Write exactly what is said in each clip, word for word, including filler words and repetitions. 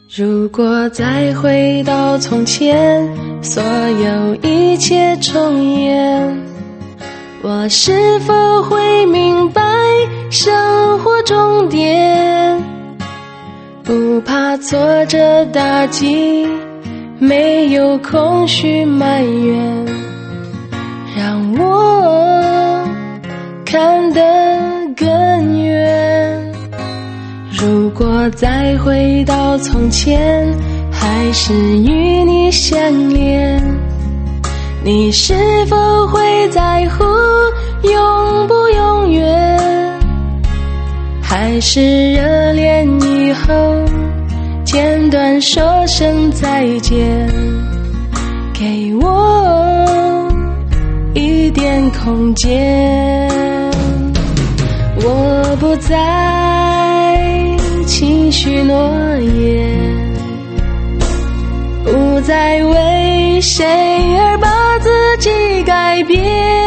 如果再回到从前，所有一切重演，我是否会明白生活重点？不怕挫折打击，没有空虚埋怨，让我看得更远。如果再回到从前，还是与你相恋，你是否会在乎永不永远？还是热恋以后简短说声再见，给我一点空间。我不再轻许诺言，不再为谁而把自己改变，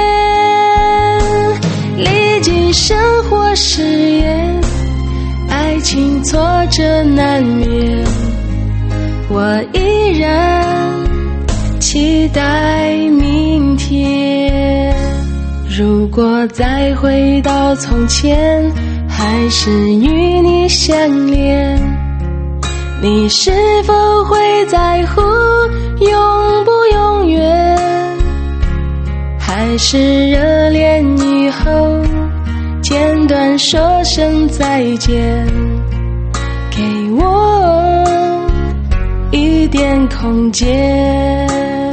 历经生活试验，爱情挫折难免，我依然期待明天。如果再回到从前，还是与你相恋，你是否会在乎永不永远？还是热恋以后简短说声再见，给我一点空间。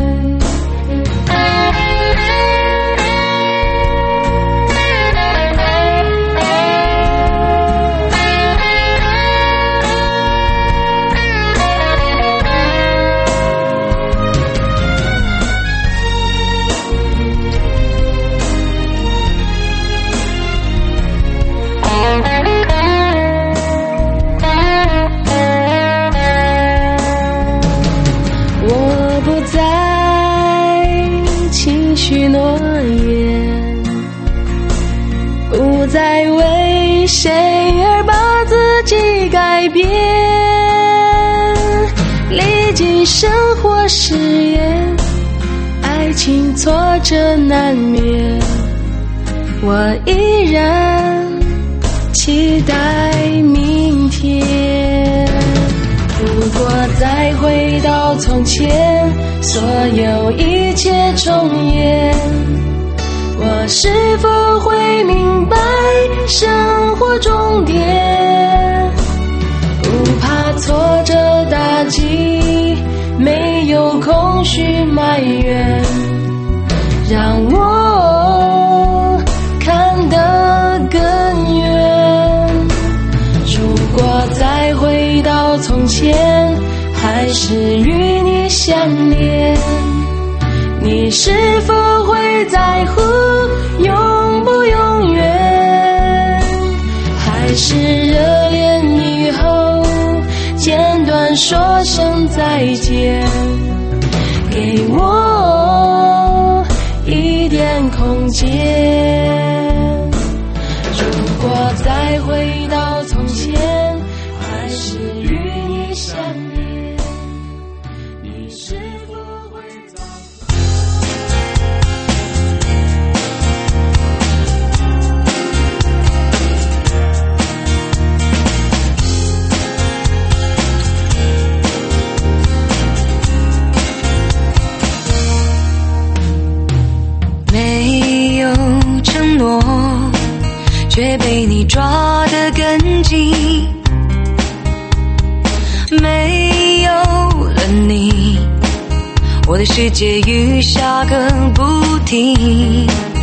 许诺言，不再为谁而把自己改变，历经生活试验，爱情挫折难免，我依然期待明天。如果再回到从前，所有一切重演，我是否会明白生活重点？不怕挫折打击，没有空虚埋怨，让我看得更远。如果再回到从前，还是与你相恋，你是否会在乎永不永远？还是热恋以后简短说声再见，给我一点空间。如果再回到从前，还是与你相恋，你是否会在没有承诺，却被你抓得更紧，没有了你，我的世界雨下个不停。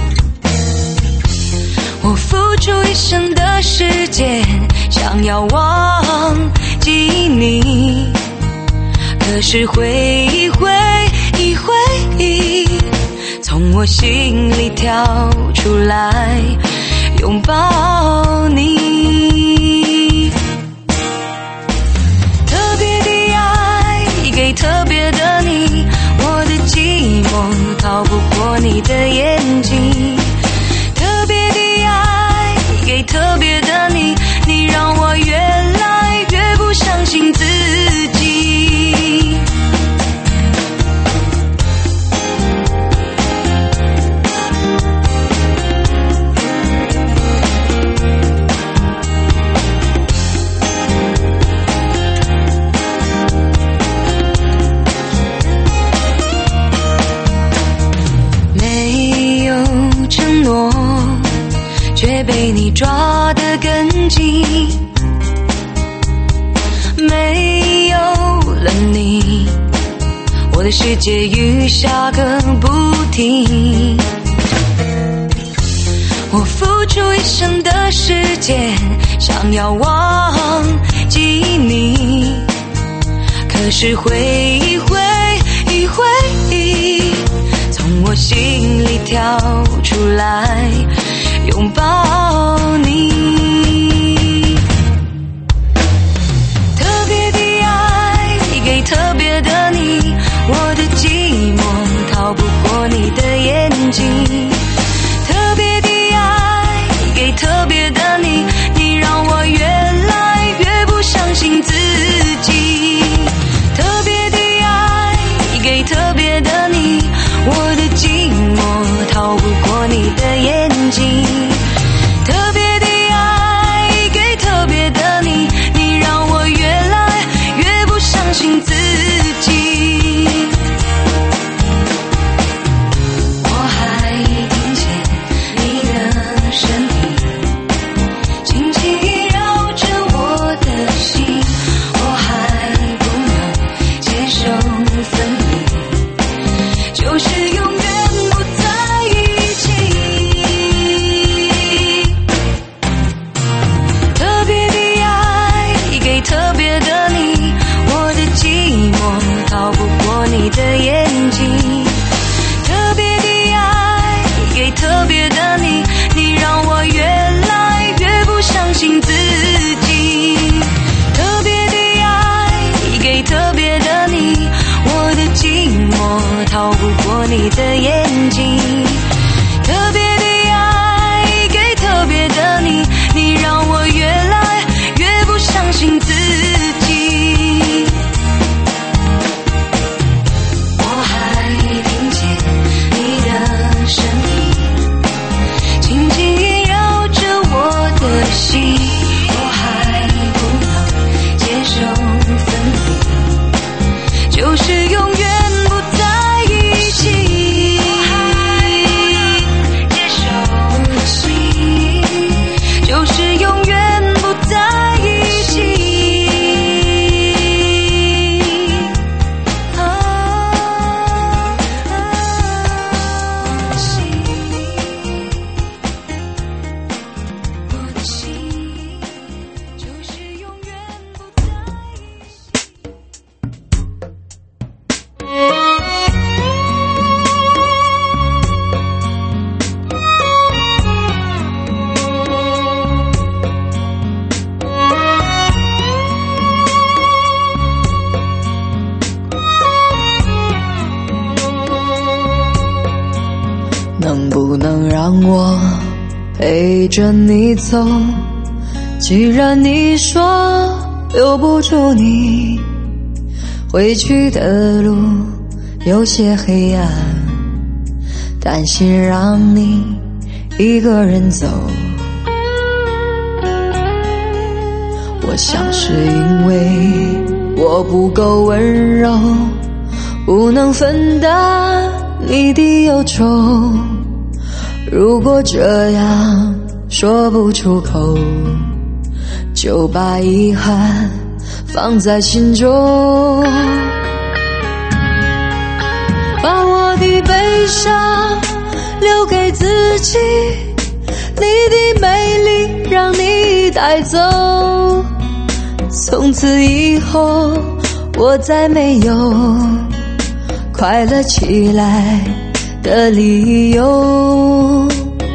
我付出一生的时间，想要忘记你，可是回忆回忆回忆从我心里跳出来拥抱你。特别的爱给特别的你，我的寂寞逃不过你的眼睛。特别的爱给特别的你，你让我越来越不相信自己。 了你，我的世界雨下个不停。我付出一生的时间，想要忘记你，可是回忆回忆回忆从我心里跳出来，拥抱你。特别的爱给特别的你，我的寂寞逃不过你的眼睛。特别的爱给特别的你，你让我越来越不相信自己。特别的爱给特别的你，我的寂寞逃不过你的眼睛。特别的爱给特别的你，你让我越来越不相信自己。我还听见你的声音，轻轻绕着我的心，我还不能接受分离，就是永远不在一起。特别的爱给特别的你，我的寂寞逃不过你的眼睛。特别的爱给特别的你，你让我越来越不相信自己。特别的爱给特别的你，我的寂寞逃不过你的眼睛。特别的爱给特别的你，你让我越来越不相信自己。我还听见你的声音，轻轻绕着我的心，我还不能接受分离，就是永远不在一起。我还不能接受的心，就是永远不在一起。啊啊我的心，我的心，就是永远不在一起。 能不能让我陪着你走？既然你说留不住你，回去的路有些黑暗，担心让你一个人走。我想是因为我不够温柔，不能分担你的忧愁。如果这样说不出口，就把遗憾放在心中。把我的悲伤留给自己，你的美丽让你带走。从此以后我再没有快乐起来的理由。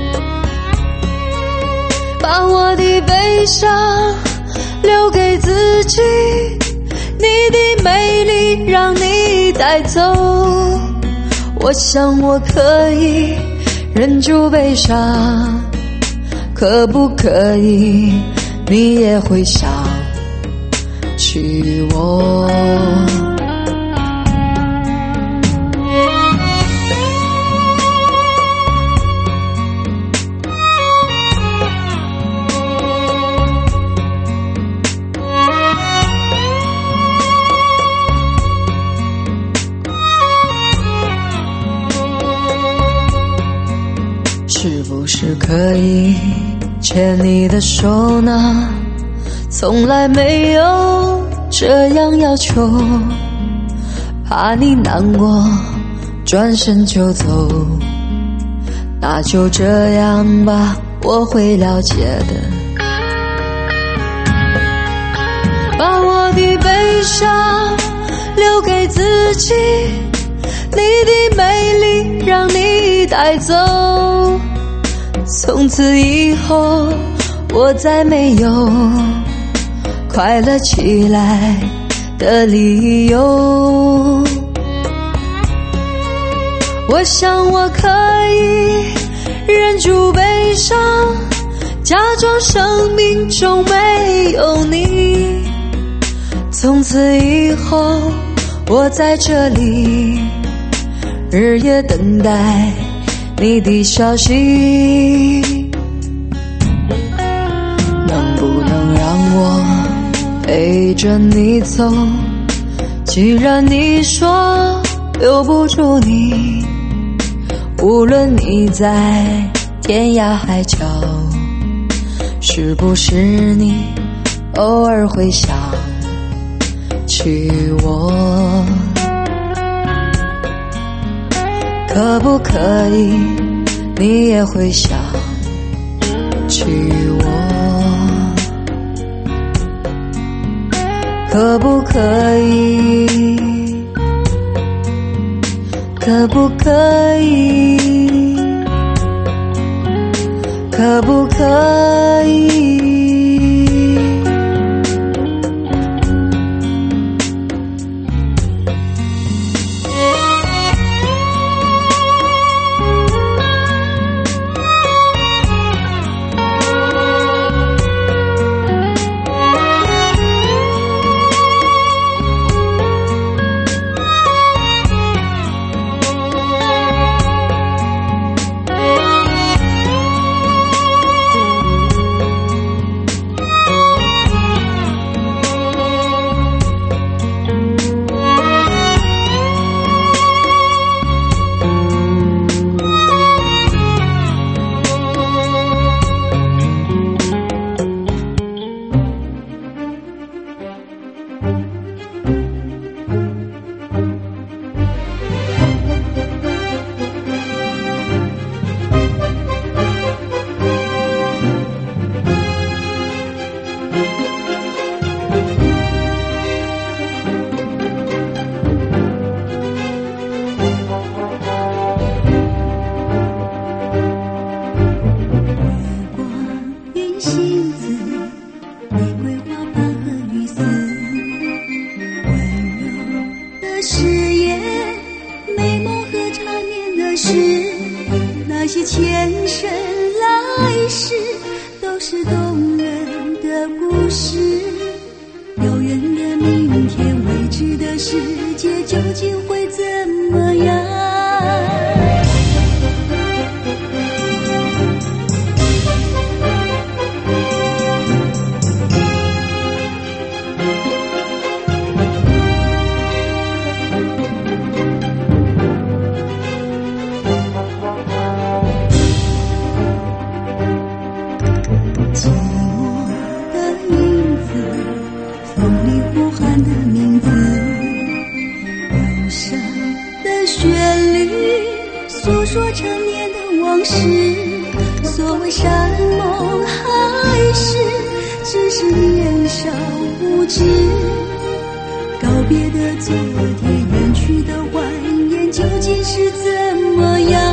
把我的悲伤留给自己，你的美丽让你带走。我想我可以忍住悲伤，可不可以你也会想起我？是不是可以牵你的手呢？从来没有这样要求。 怕你难过，转身就走。那就这样吧，我会了解的。把我的悲伤留给自己，你的美丽让你带走。从此以后，我再没有快乐起来的理由。我想我可以忍住悲伤，假装生命中没有你。从此以后，我在这里日夜等待你的消息。能不能让我陪着你走？既然你说留不住你，无论你在天涯海角，是不是你偶尔会想起我？可不可以你也会想起我？可不可以可不可以可不可以那些前生来世都是动人的故事，遥远的明天，未知的世界究竟会怎么样？寂寞的影子，风里呼喊的名字，忧伤的旋律，诉说陈年的往事。所谓山盟海誓，只是年少无知。告别的昨天，远去的怀念，究竟是怎么样？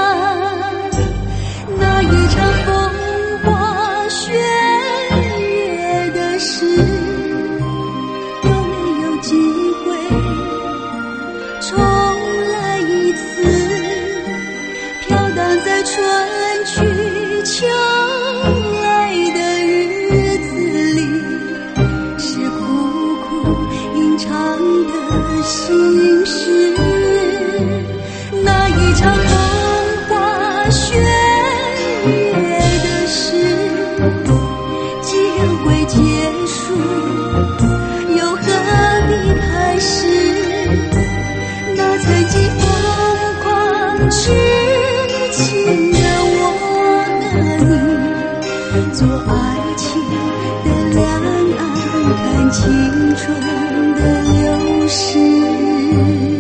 那一场风花雪月的事，有没有机会重来一次？飘荡在春去秋来的日子里，是苦苦吟唱的心事。那一场风花雪月的事，既然会结束，又何必开始？那曾经疯狂痴情的我和你，做爱情的两岸，看青春的流逝。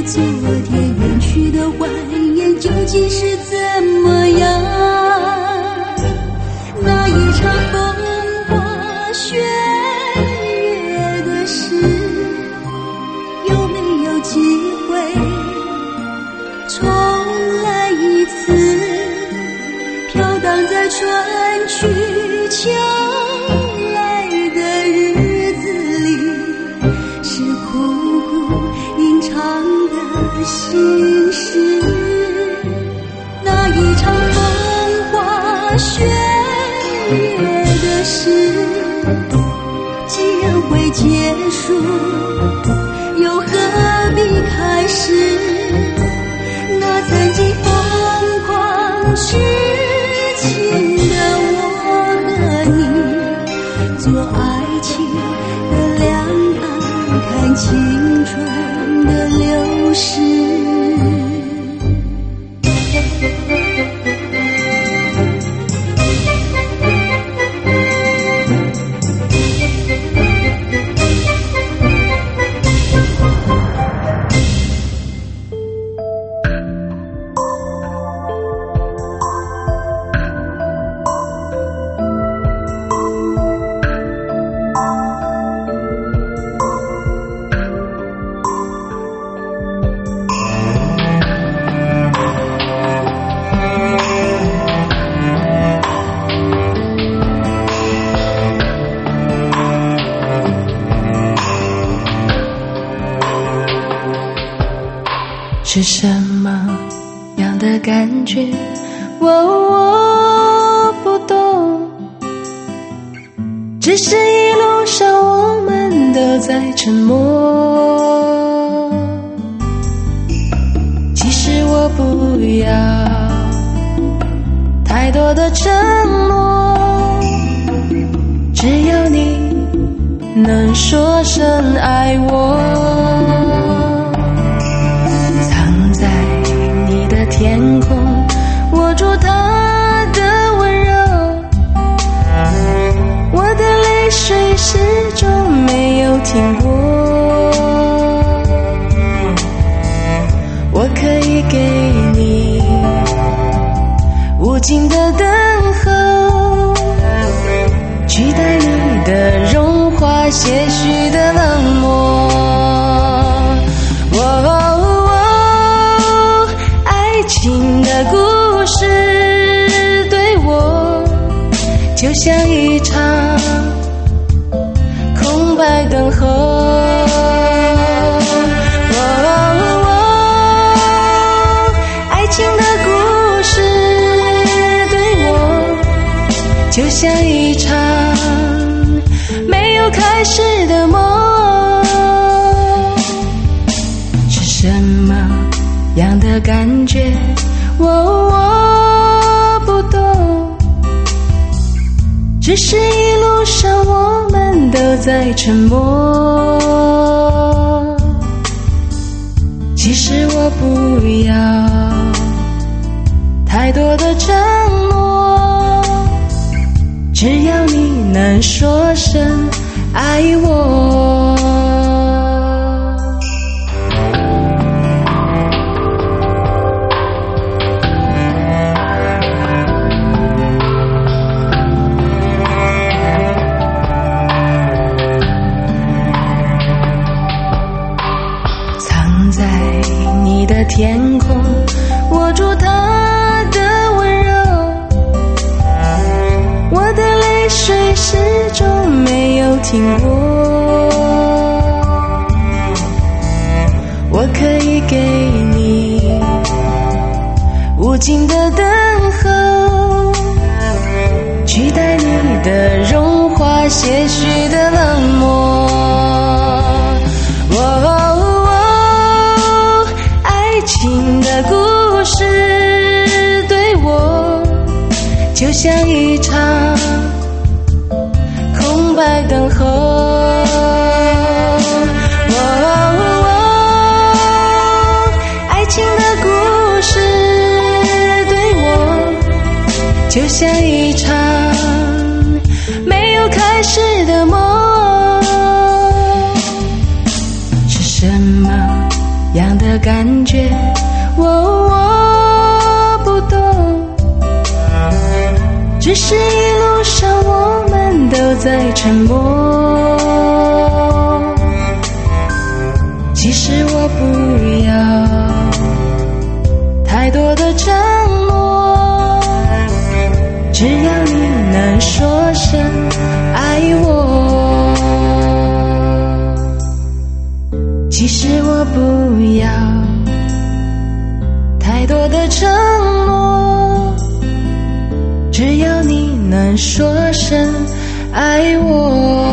昨天远去的欢颜究竟是怎么样？那一场风花雪月的事，有没有机会重来一次？飘荡在春去秋来的日子里，是苦苦吟唱的心事。那一场风花雪月的事，既然会结束，又何必开始？那曾经疯狂痴情的我和你，做爱情的两岸，看青春的流逝。 是什么样的感觉？我我不懂，只是一路上我们都在沉默。其实我不要太多的承诺，只要你能说声爱我。天空握住它的温柔，我的泪水始终没有停过。我可以给你无尽的等候，取代你的融化，些许的冷漠。爱情的故事对我就像一场空白等候。哦哦，爱情的故事对我就像一场没有开始的梦。是什么样的感觉？我我不懂，只是一路上我们都在沉默。其实我不要太多的承诺，只要你能说声爱我。的天空握住它的温柔，我的泪水始终没有停过。我可以给你无尽的等候，取代你的融化，些许的冷漠。爱情的故事对我就像一场空白等候。爱情的故事对我就像一场没有开始的梦。是什么样的的感觉，我我不懂，只是一路上我们都在沉默。其实我不要太多的承诺，只要你能说声爱我。其实我不要太多的承诺，只要你能说声爱我。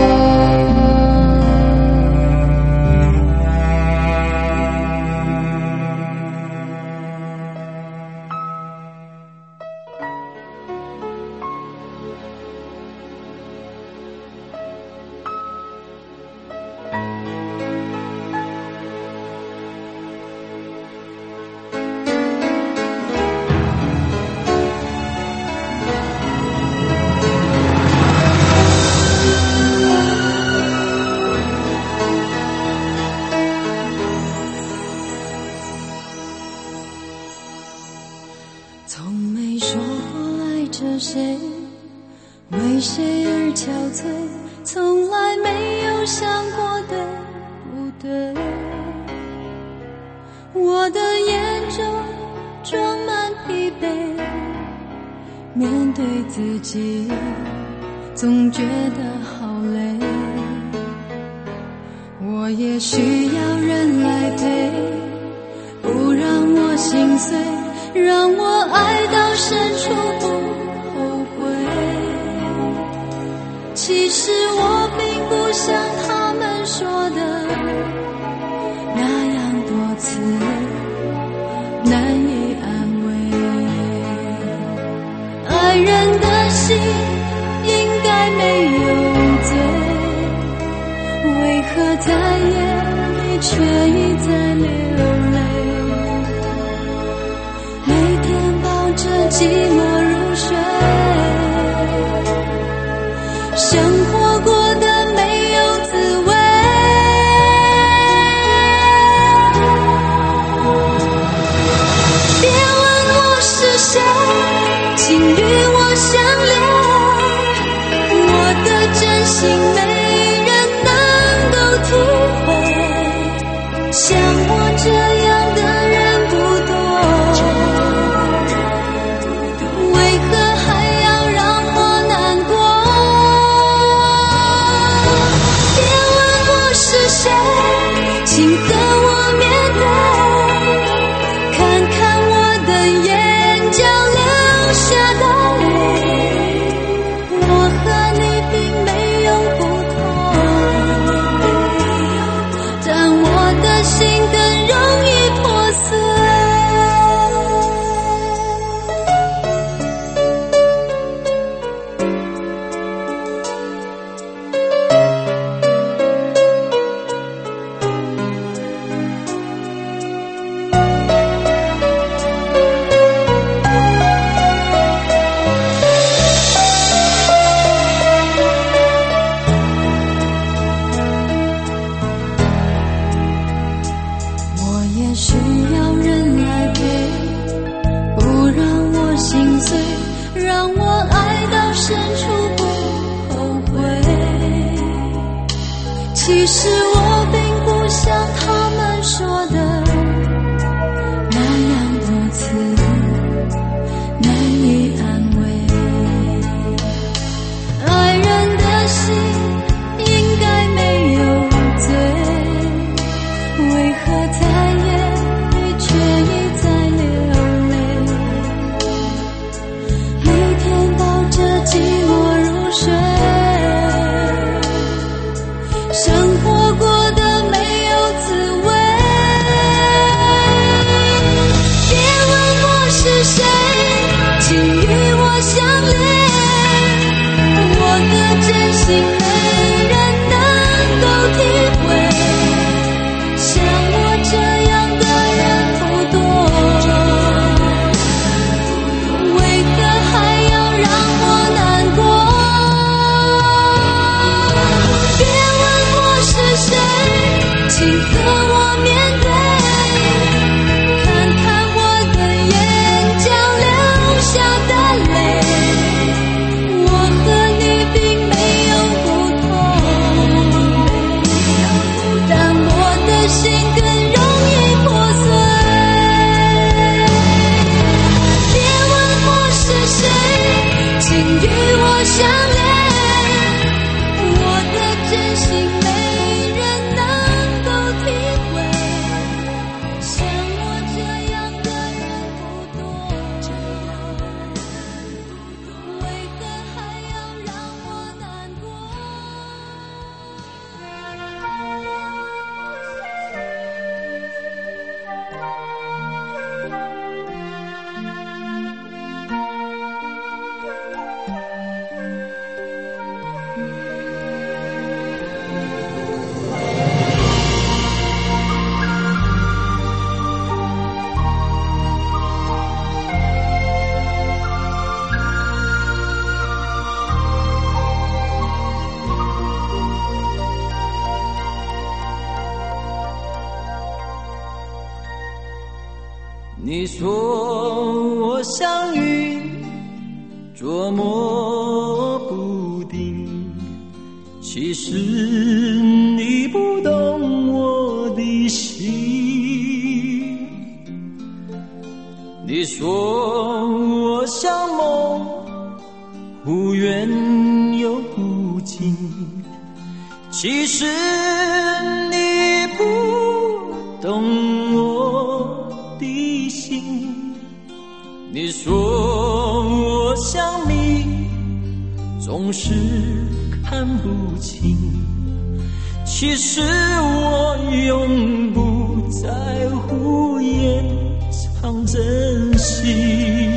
从没说过爱着谁，为谁而憔悴，从来没有想过对不对。我的眼中装满疲惫，面对自己总觉得好累。我也需要人来陪，不让我心碎，让我爱到深处不后悔。其实我并不像他们说的那样多次难以安慰。爱人的心应该没有罪，为何在眼里却一再流泪？这寂寞入睡，生活过得没有滋味。别问我是谁，请与我相恋，我的真心没人能够体会，像我这样的人不多。请和我面对，看看我的眼角流下的泪，我和你并没有不同，但我的心更容易破碎。需要人来陪，不让我心碎，让我爱到深处不后悔。其实我并不像他们说的那样多次难以安慰。爱人的心应该没有罪，为何在眼却一再流泪？每天抱着寂寞入睡，生活过得没有滋味。别问我是谁，请与我相恋，我的真心没人能够体会，像我这样的人不多，为何还要让我难过？别问我是谁，请和我面对， 你说我像云捉摸不定，其实你不懂我的心。你说我像梦，忽远又忽近，其实你不懂我的心。你说我像谜，总是看不清，其实我永不在乎，掩藏真心。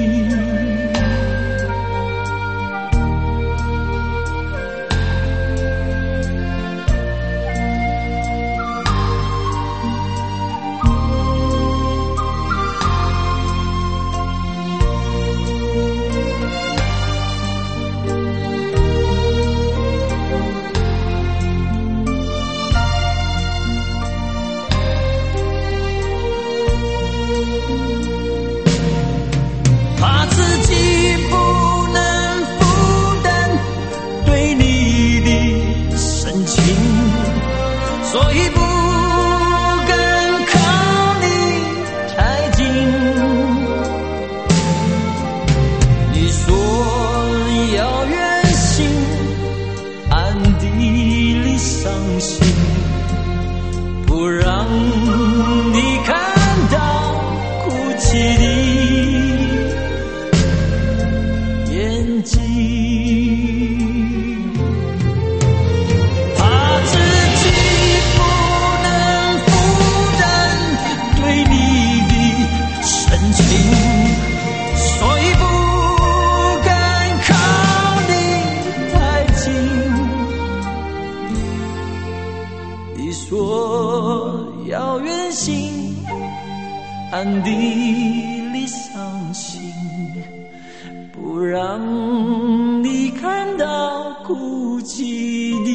暗地里伤心，不让你看到哭泣的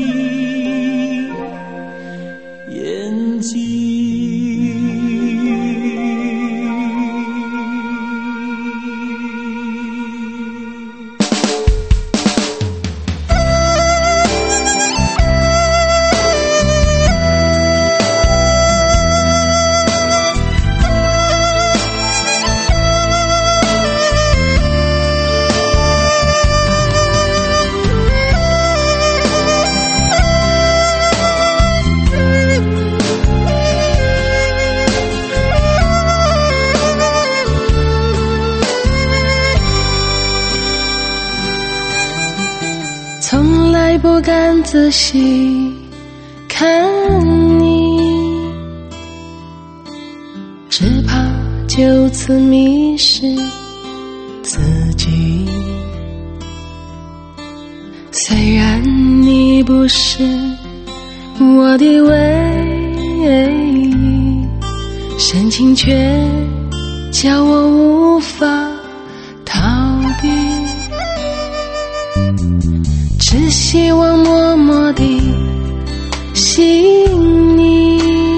眼睛。 从来不敢仔细看你，只怕就此迷失自己。虽然你不是我的唯一，深情却叫我无法逃避。只希望默默地吸引你，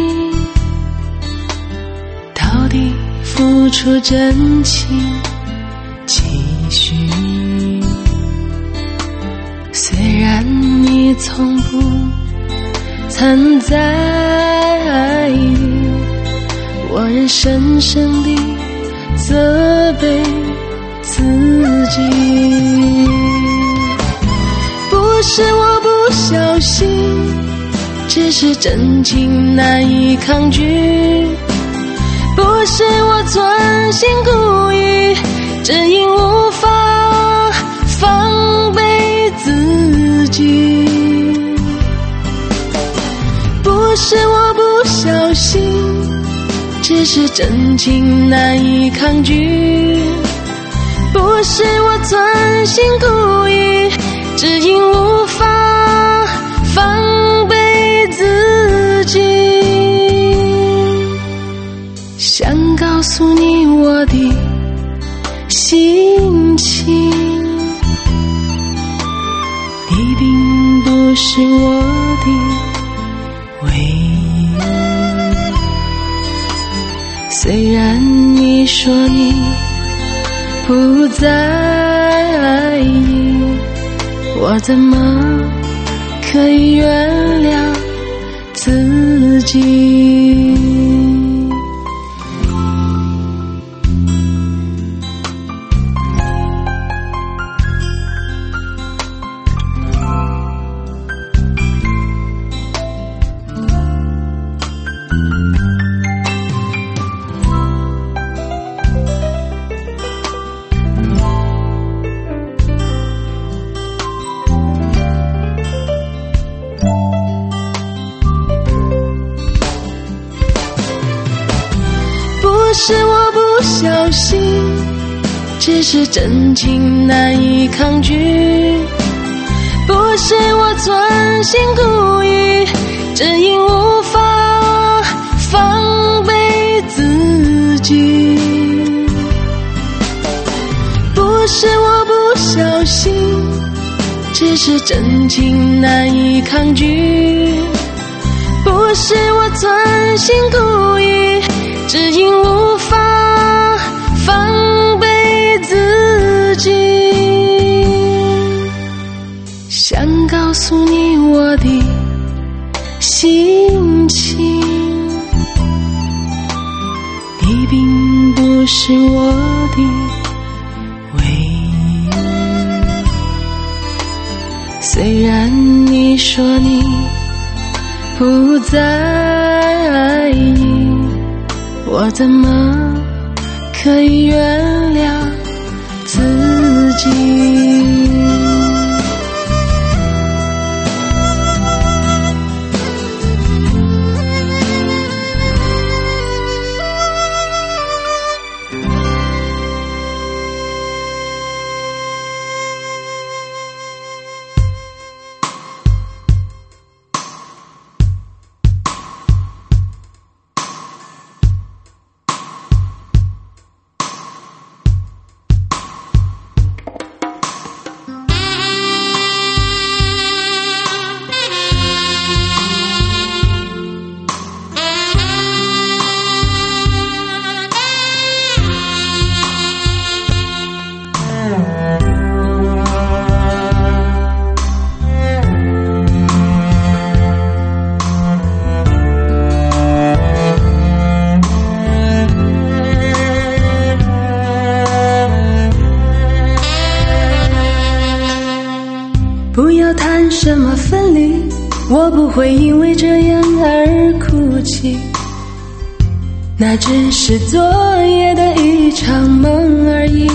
到底付出真情继续。虽然你从不曾在意，我仍深深地责备自己。不是我不小心，只是真情难以抗拒。不是我存心故意，只因无法防备自己。不是我不小心，只是真情难以抗拒。不是我存心故意，只因无法防备自己。想告诉你我的心情，你并不是我的唯一。 虽然你说你不在意，我怎么可以原谅自己？ 是我不小心，只是真情难以抗拒，不是我存心故意，只因无法防备自己。不是我不小心，只是真情难以抗拒，不是我存心故意，只因无法防备自己。想告诉你我的心情，你并不是我的唯一。虽然你说你不在意，我怎么可以原谅自己？不要谈什么分离，我不会因为这样而哭泣，那只是昨夜的一场梦而已。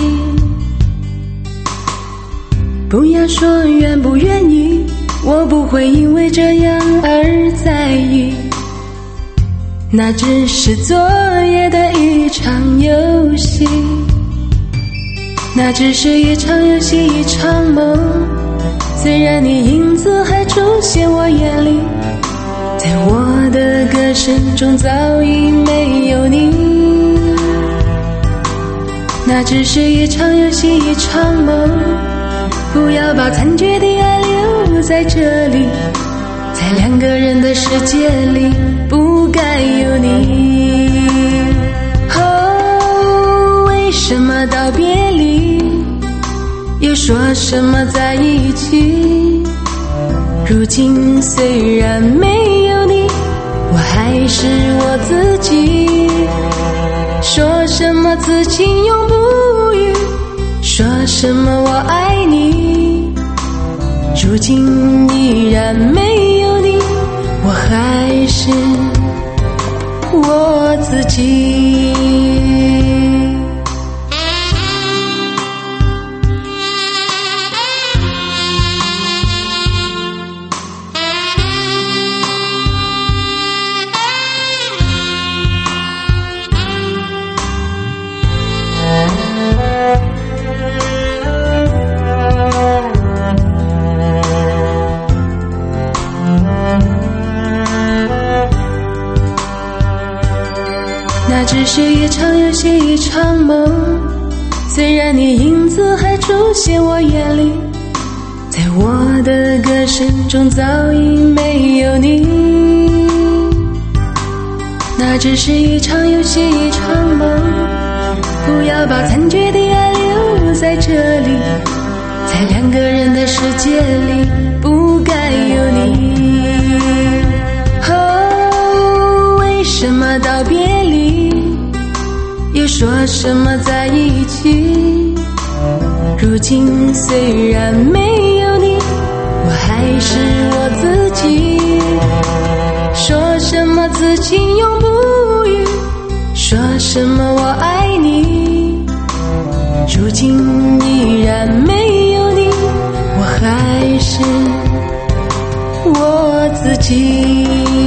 不要说愿不愿意，我不会因为这样而在意，那只是昨夜的一场游戏，那只是一场游戏一场梦。虽然你影子还出现我眼里，在我的歌声中早已没有你，那只是一场游戏一场梦。不要把残缺的爱留在这里，在两个人的世界里不该有你。哦，为什么道别离又说什么在一起？如今虽然没有你，我还是我自己。说什么此情永不渝，说什么我爱你，如今依然没有你，我还是我自己。那只是一场游戏一场梦，虽然你影子还出现我眼里，在我的歌声中早已没有你， 那只是一场游戏，一场梦。不要把残缺的爱留在这里，在两个人的世界里，不该有你。哦，为什么道别离，又说什么在一起？如今虽然没有你，我还是我自己。说什么此情永不渝，说什么我爱你，如今依然没有你，我还是我自己。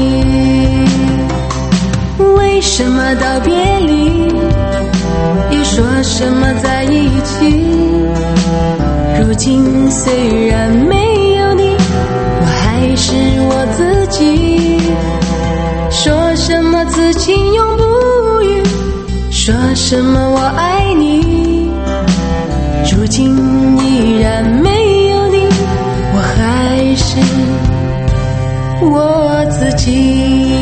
为什么道别离，又说什么在一起？如今虽然没有你，我还是我自己。说什么此情永不渝，说什么我爱你，如今依然没有你，我还是我自己。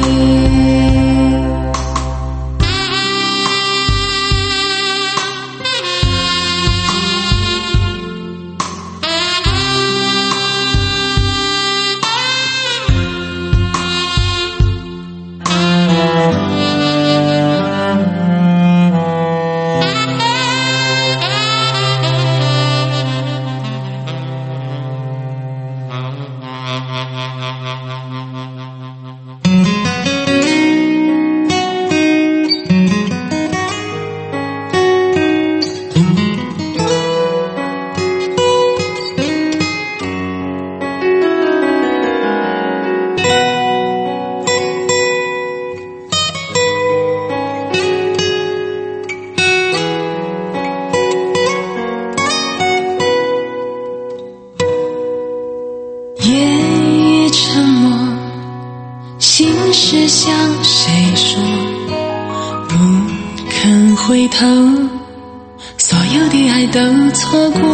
是向谁说不肯回头，所有的爱都错过，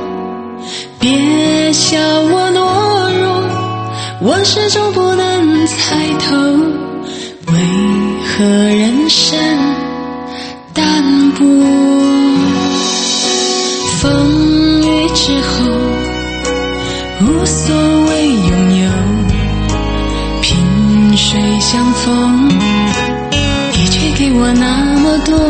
别笑我懦弱，我始终不能猜透，为何人生淡薄。风雨之后无所谓拥有，萍水相逢，你却给我那么多。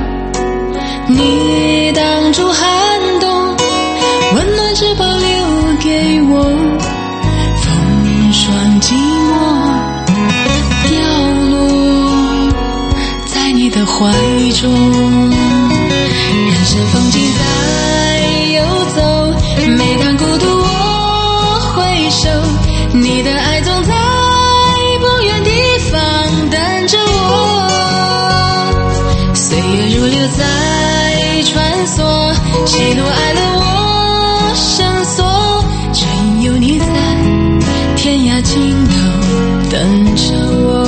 你挡住寒冬，温暖只保留给我，风霜寂寞掉落在你的怀中。人生风景在游走，每当孤独我回首，你的爱总在不远地方等着我。岁月如流在穿梭，喜怒哀乐我深锁，只因有你在天涯尽头等着我。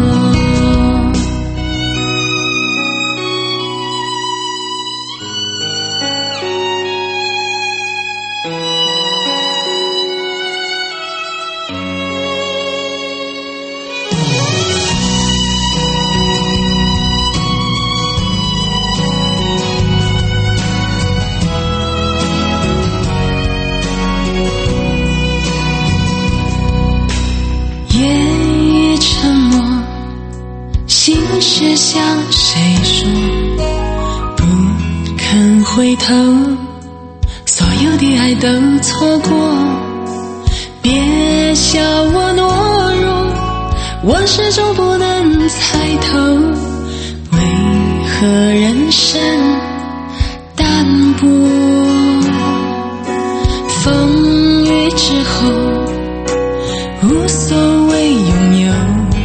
是向谁说不肯回头，所有的爱都错过，别笑我懦弱，我始终不能猜透，为何人生淡薄。风雨之后无所谓拥有，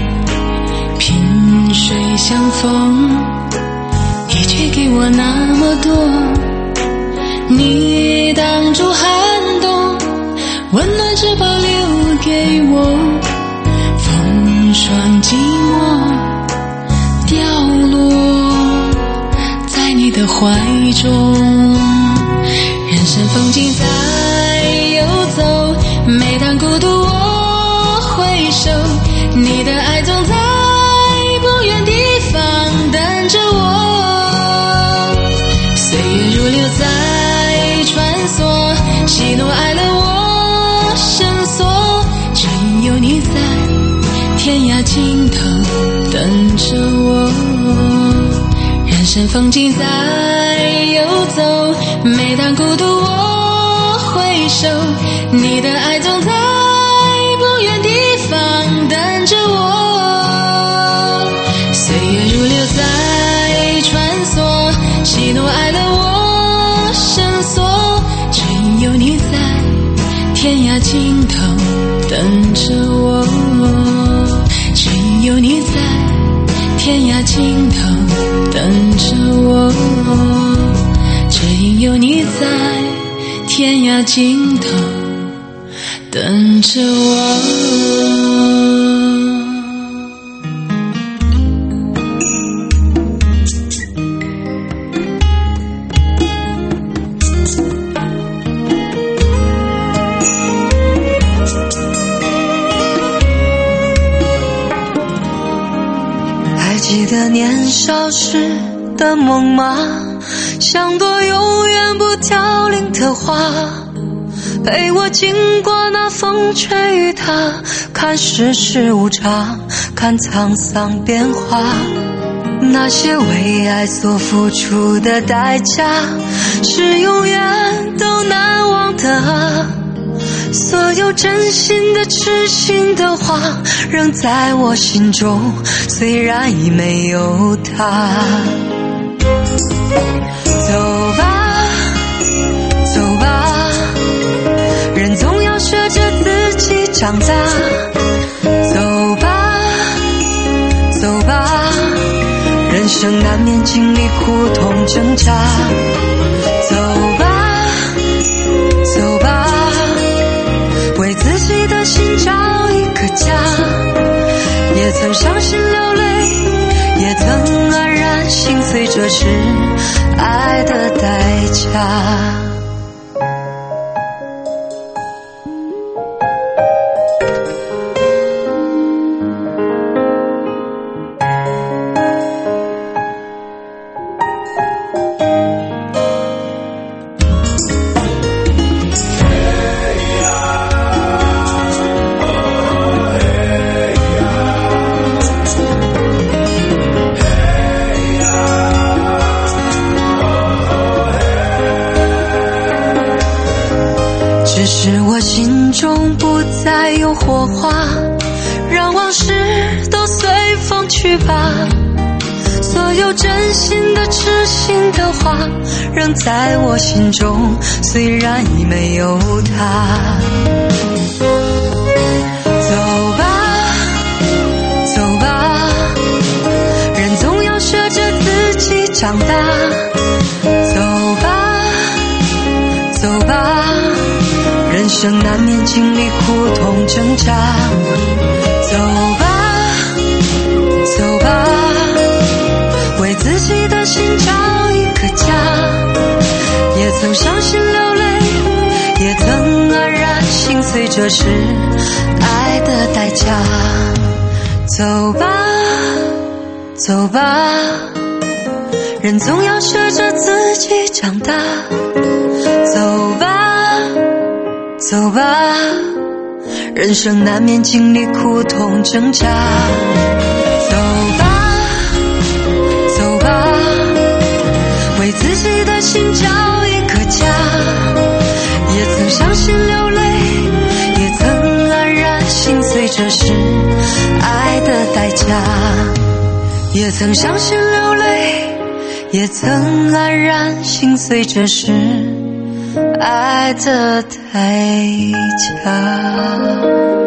萍水相逢，你却给我那么多。你挡住寒冬，温暖只保留给我，风霜寂寞掉落在你的怀中。人生风景在游走，每当孤独我回首，你的爱总在不远地生风景在游走，每当孤独我回首，你的爱总在不远地方等着我。岁月如流在穿梭，喜怒哀乐我深锁，只因有你在天涯尽头等着我，只因有你在天涯尽头等着我，只因有你在天涯尽头等着我。 记得年少时的梦吗？像朵永远不凋零的花，陪我经过那风吹雨打，看世事无常，看沧桑变化。那些为爱所付出的代价，是永远都难忘的啊。所有真心的痴心的话，仍在我心中，虽然已没有他。走吧走吧，人总要学着自己长大。走吧走吧，人生难免经历苦痛挣扎。走吧走吧，为自己的心找一个家，也曾伤心流泪，也曾黯然心碎，这是爱的代价。只是我心中不再有火花，让往事都随风去吧。所有真心的痴心的话，仍在我心中，虽然已没有他。走吧走吧，人总要学着自己长大。走吧走吧，人生难免经历苦痛挣扎。走吧走吧，为自己的心找一个家，也曾伤心流泪，也曾黯然心碎，这是爱的代价。走吧走吧，人总要学着自己长大。走吧走吧，人生难免经历苦痛挣扎。走吧走吧，为自己的心找一个家，也曾伤心流泪，也曾黯然心碎，这是爱的代价。也曾伤心流泪，也曾黯然心碎，这是爱的代价。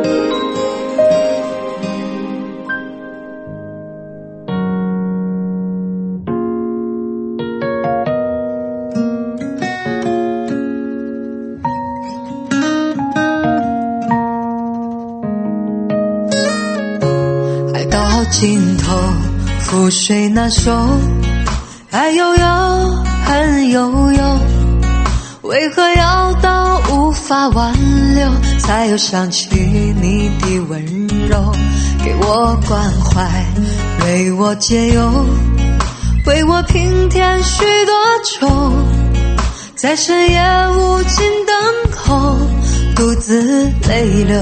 爱到尽头，覆水难收，爱悠悠，恨悠悠，为何要到无法挽留，才又想起你的温柔，给我关怀，为我解忧，为我平添许多愁，在深夜无尽等候，独自泪流，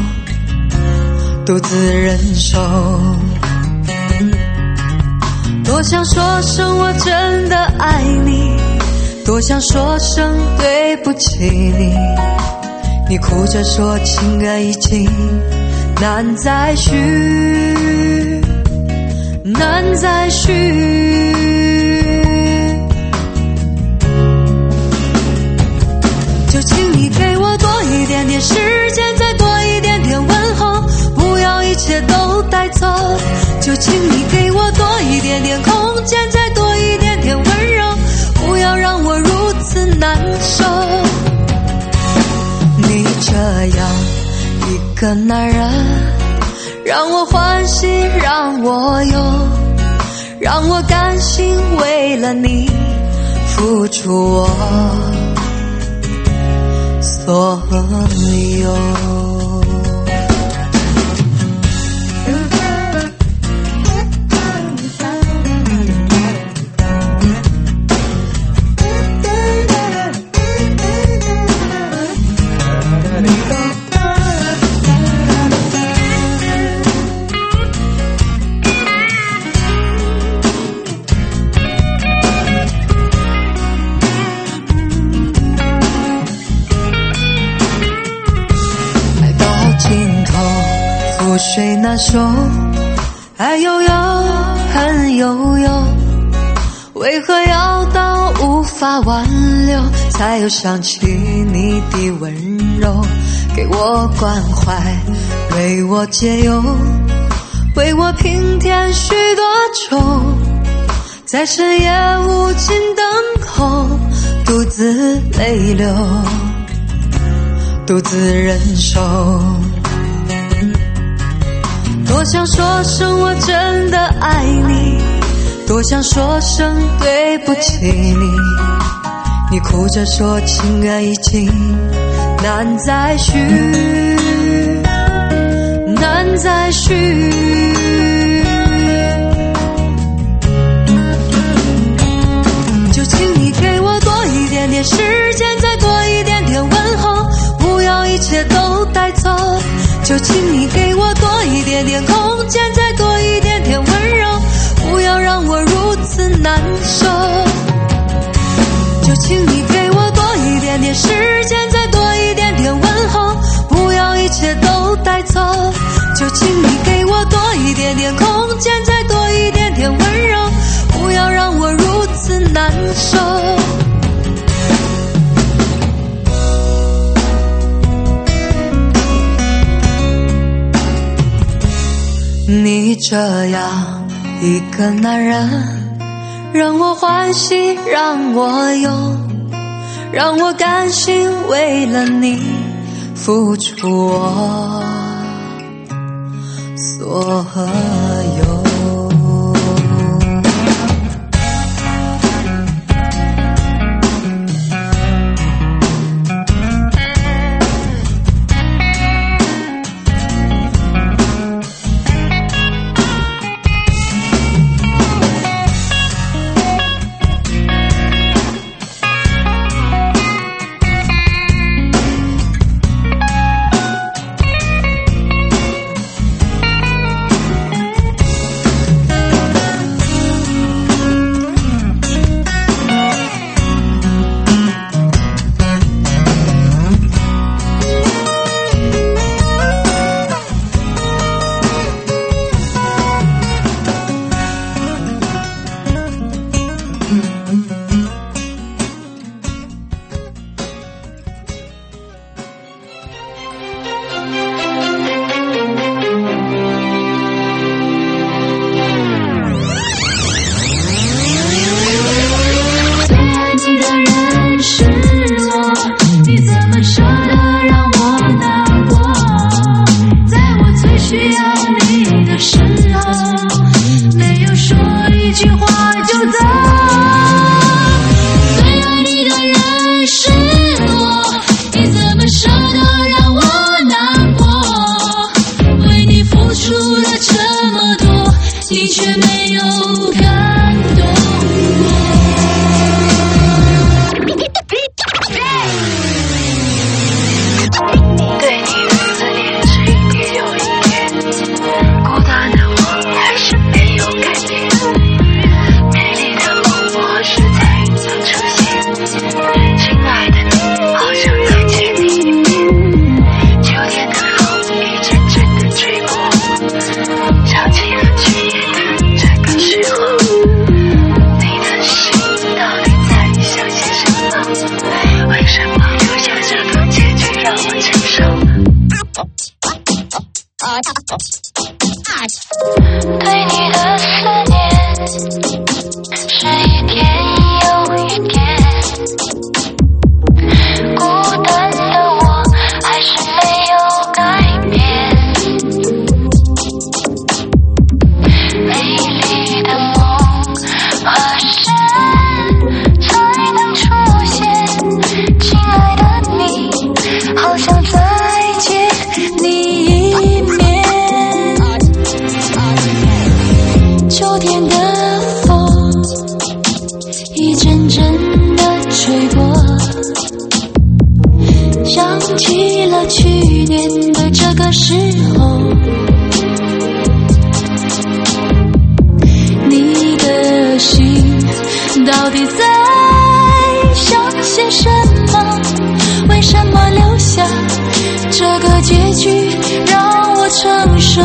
独自忍受。多多想说声我真的爱你，多想说声对不起你，你哭着说情歌已经难再续，难再续。就请你给我多一点点时间，再多一点点问候，不要一切都带走。就请你给我多一点点空间，再多一点点温柔，不要让我如此难受。你这样一个男人，让我欢喜让我忧，让我甘心为了你付出我所有。覆水难收，爱悠悠，恨悠悠，为何要到无法挽留，才又想起你的温柔，给我关怀，为我解忧，为我平添许多愁，在深夜无尽灯口，独自泪流，独自忍受。多想说声我真的爱你，多想说声对不起你，你哭着说情歌已经难再续，难再续。就请你给我多一点点时间，再多一点点问候，不要一切都带走。就请你给我多一点点空间，再多一点点温柔，不要让我如此难受。就请你给我多一点点时间，再多一点点问候，不要一切都带走。就请你给我多一点点空间，再多一点点温柔，不要让我如此难受。你这样一个男人，让我欢喜让我忧，让我甘心为了你付出我所有。 对你的思念是一天又一天，孤单的我还是没有改变，美丽的梦何时才能出现？亲爱的你，好想再见你一面。秋天的风一阵阵的吹过，想起了去年的这个时候，你的心到底在想些什么？为什么留下这个结局让我承受？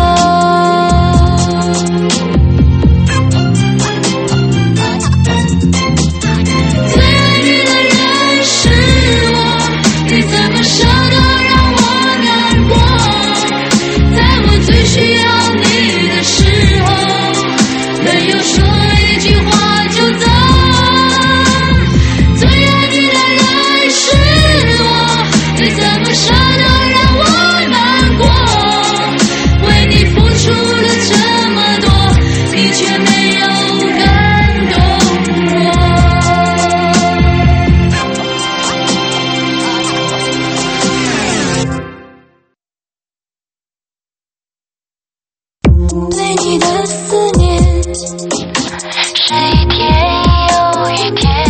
对你的思念是一天又一天，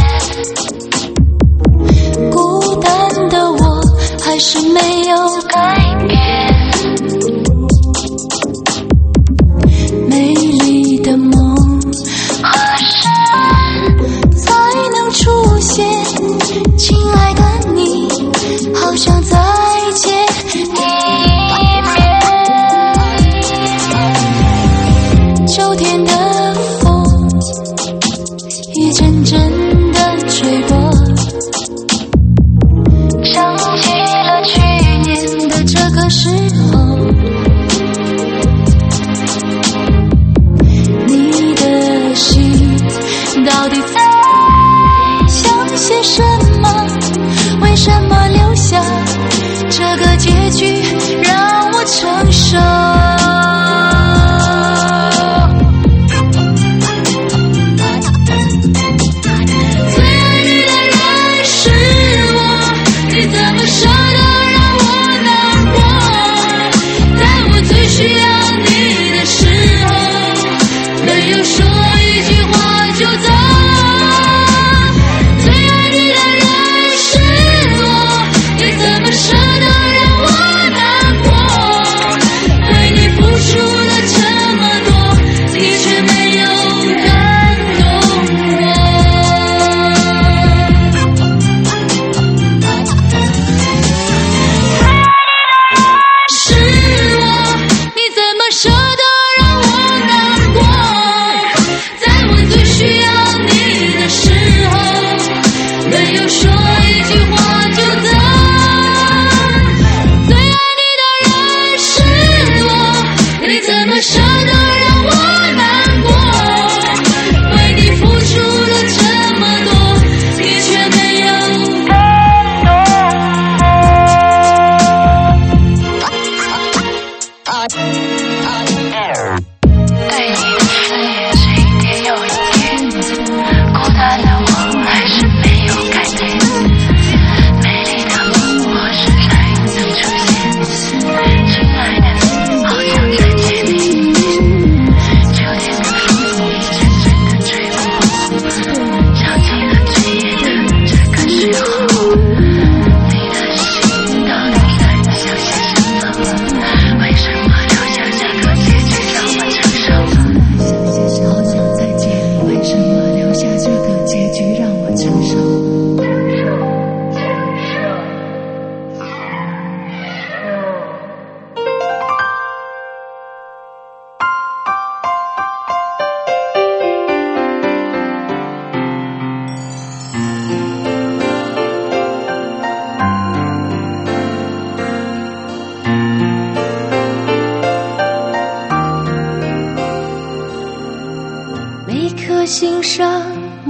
孤单的我还是没有改变，美丽的梦何时才能出现？亲爱的你，好想再见你一面。秋天的风一阵阵的吹过，想起了去年的这个时候，你的心到底在想些什么？为什么留下这个结局让我承受？舍得让我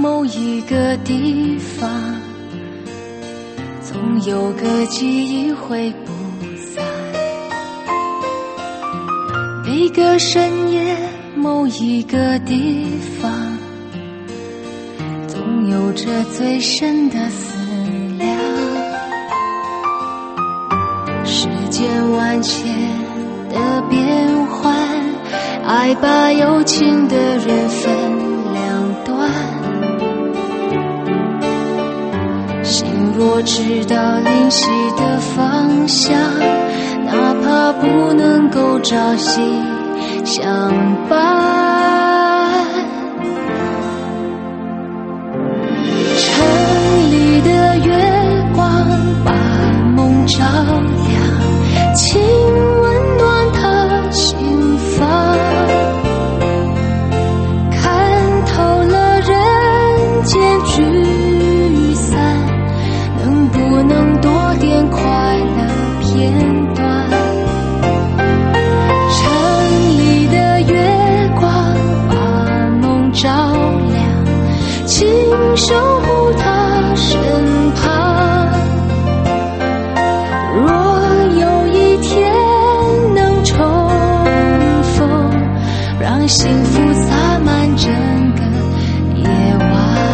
某一个地方，总有个记忆会不散。每个深夜，某一个地方，总有着最深的思量。世间万千的变幻，爱把有情的人分两端。心若知道灵犀的方向，哪怕不能够朝夕相伴。城里的月光把梦照亮，请温暖他心房。看透了人间聚散，能不能多点快乐片段？城里的月光把梦照亮，请守护他身旁。若有一天能重逢，让幸福洒满整个夜晚。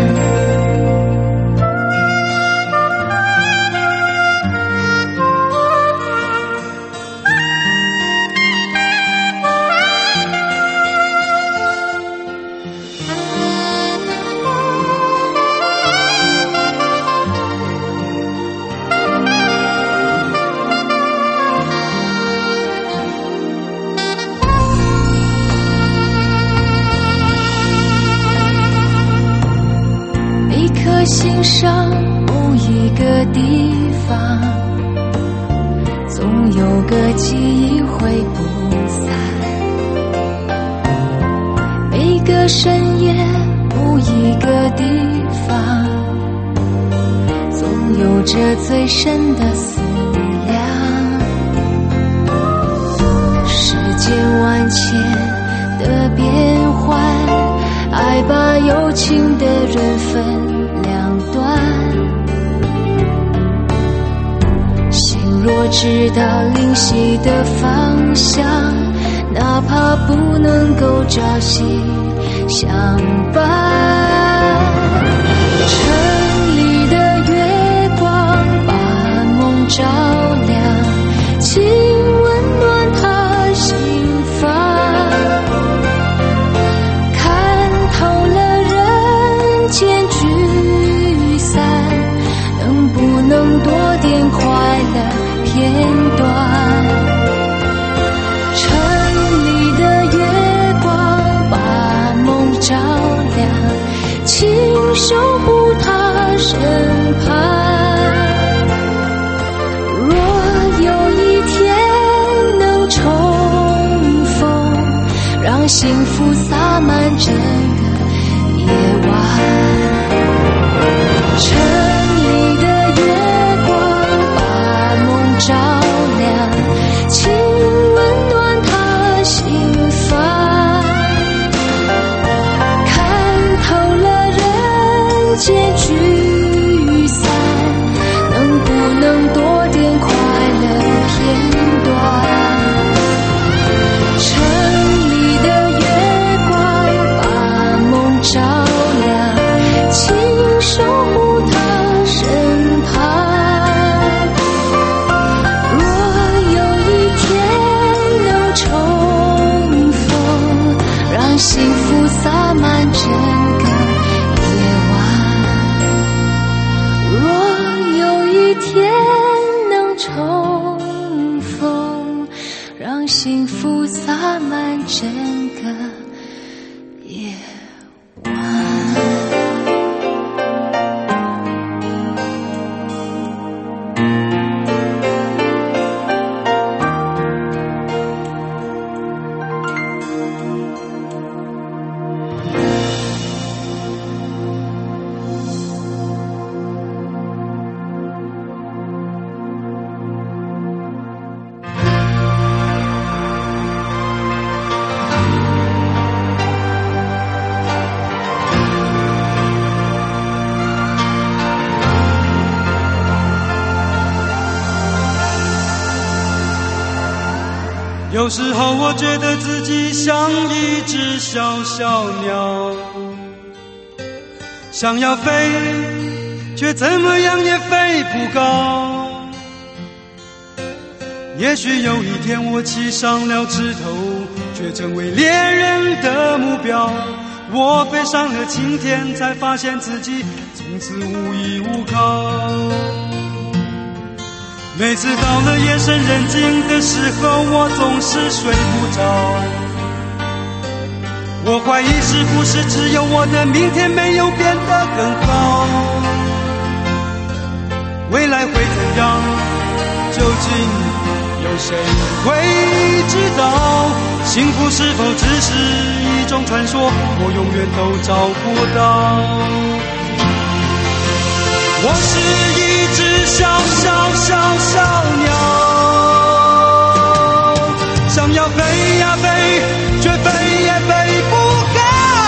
心上某一个地方，总有个记忆会不散。每个深夜，某一个地方，总有着最深的思量。世间万千的变幻，爱把有情的人分心若知道灵犀的方向，哪怕不能够朝夕相伴。城里的月光把梦照亮，请温暖他心房。看透了人间聚散，能不能多点快乐片段？城里的月光把梦照亮，请守护他身旁。若有一天能重逢，让幸福洒满整个夜晚。城里的月光把梦照亮，请温暖他心房。看透了人间聚散，能不能多点快乐片段？城里的月光把有时候我觉得自己像一只小小鸟，想要飞，却怎么样也飞不高。也许有一天我栖上了枝头，却成为猎人的目标。我飞上了青天，才发现自己从此无依无靠。每次到了夜深人静的时候，我总是睡不着。我怀疑是不是只有我的明天没有变得更好？未来会怎样？究竟有谁会知道？幸福是否只是一种传说？我永远都找不到。我是一只小小小小鸟，想要飞呀飞，却飞也飞不高。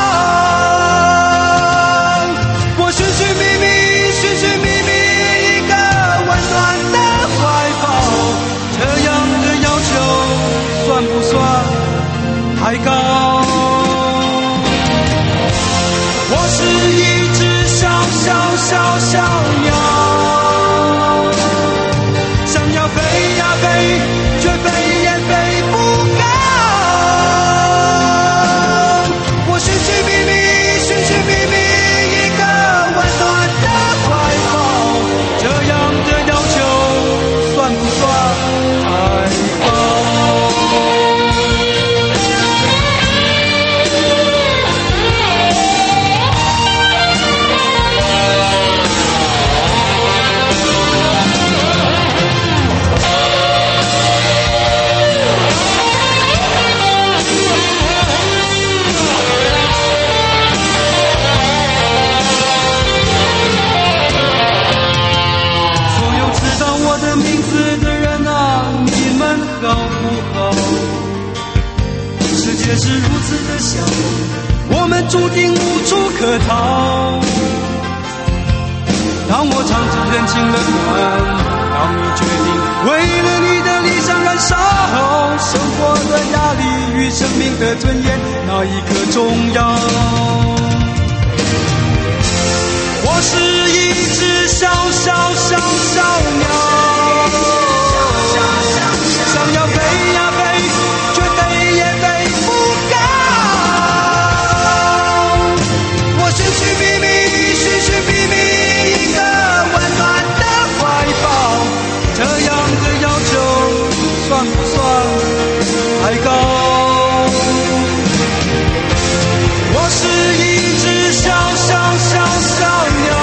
我寻寻觅觅，寻寻觅觅一个温暖的怀抱，这样的要求算不算太高？我是一只小小小小鸟，想要飞呀飞，却飞也飞不高。我寻寻觅觅，寻寻觅觅一个温暖的怀抱，这样的要求算不算太高？世界是如此的小，我们注定无处可逃。当我尝尽人情冷暖，当你决定为了你的理想燃烧，生活的压力与生命的尊严，哪一个重要？我是一只小小小小鸟，想要飞呀飞，却飞也飞不高。我寻寻觅觅，寻寻觅觅一个温暖的怀抱，这样的要求算不算太高？我是一只小小小小鸟，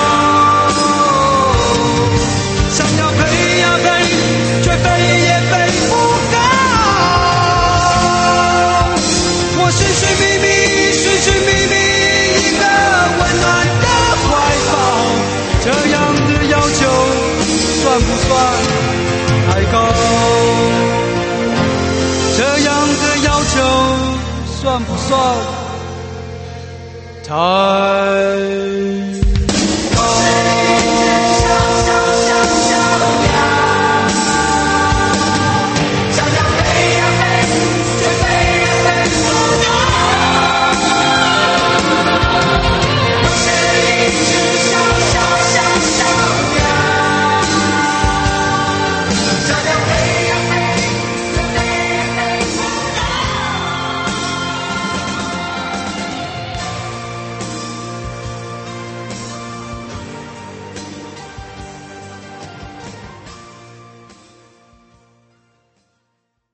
想要飞呀飞，却飞也飞不高。我寻寻觅觅，寻寻觅觅一个温暖的怀抱，这样的要求算不算太高？这样的要求算不算太